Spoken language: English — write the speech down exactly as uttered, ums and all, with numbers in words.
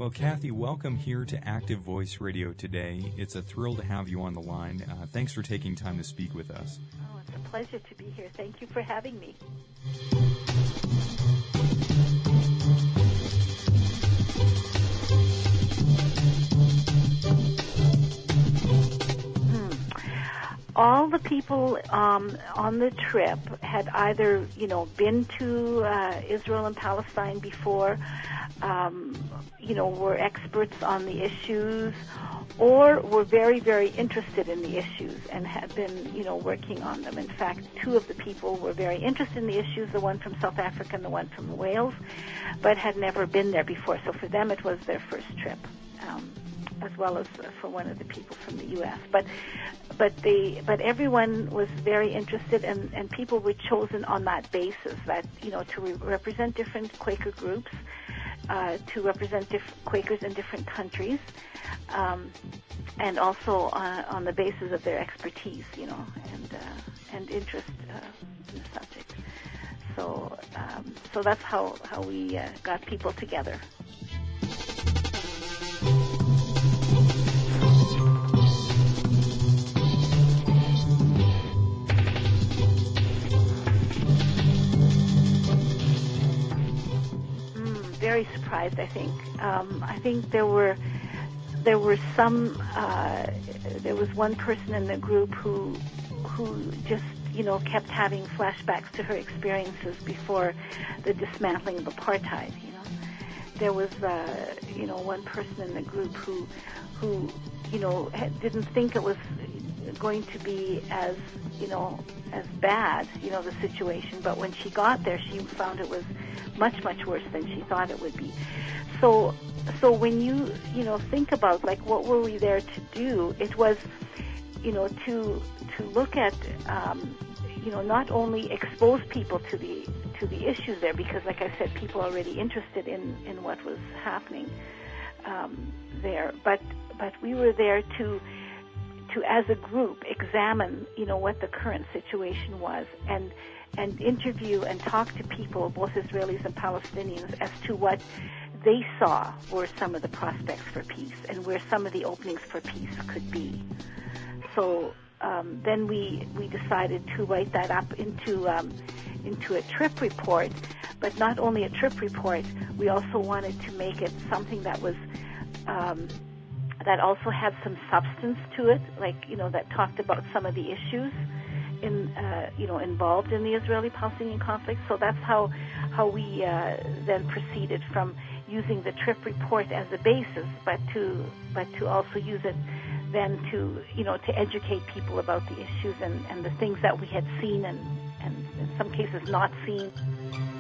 Well, Kathy, welcome here to Active Voice Radio today. It's a thrill to have you on the line. Uh, thanks for taking time to speak with us. Oh, it's a pleasure to be here. Thank you for having me. All the people um, on the trip had either, you know, been to uh, Israel and Palestine before, um, you know, were experts on the issues, or were very, very interested in the issues and had been, you know, working on them. In fact, two of the people were very interested in the issues, the one from South Africa and the one from Wales, but had never been there before. So for them, it was their first trip. Um, as well as for one of the people from the U S But but the but everyone was very interested, and, and people were chosen on that basis, that, you know, to re- represent different Quaker groups, uh, to represent diff- Quakers in different countries, um, and also on, on the basis of their expertise, you know, and uh, and interest uh, in the subject. So um, so that's how how we uh, got people together. Very surprised, I think. Um, I think there were there were some. Uh, there was one person in the group who who just, you know, kept having flashbacks to her experiences before the dismantling of apartheid. You know, there was uh, you know one person in the group who who you know didn't think it was going to be as, you know, as bad, you know, the situation, but when she got there, she found it was much, much worse than she thought it would be. So, so when you, you know, think about, like, what were we there to do, it was, you know, to to look at, um, you know, not only expose people to the to the issues there, because, like I said, people are already interested in, in what was happening um, there, but but we were there to to, as a group, examine, you know, what the current situation was, and and interview and talk to people, both Israelis and Palestinians, as to what they saw were some of the prospects for peace and where some of the openings for peace could be. So um, then we we decided to write that up into um, into a trip report, but not only a trip report, we also wanted to make it something that was um, that also had some substance to it, like, you know, that talked about some of the issues in, uh, you know, involved in the Israeli-Palestinian conflict. So that's how how we uh, then proceeded from using the trip report as a basis, but to but to also use it then to, you know, to educate people about the issues and, and the things that we had seen and, and in some cases not seen.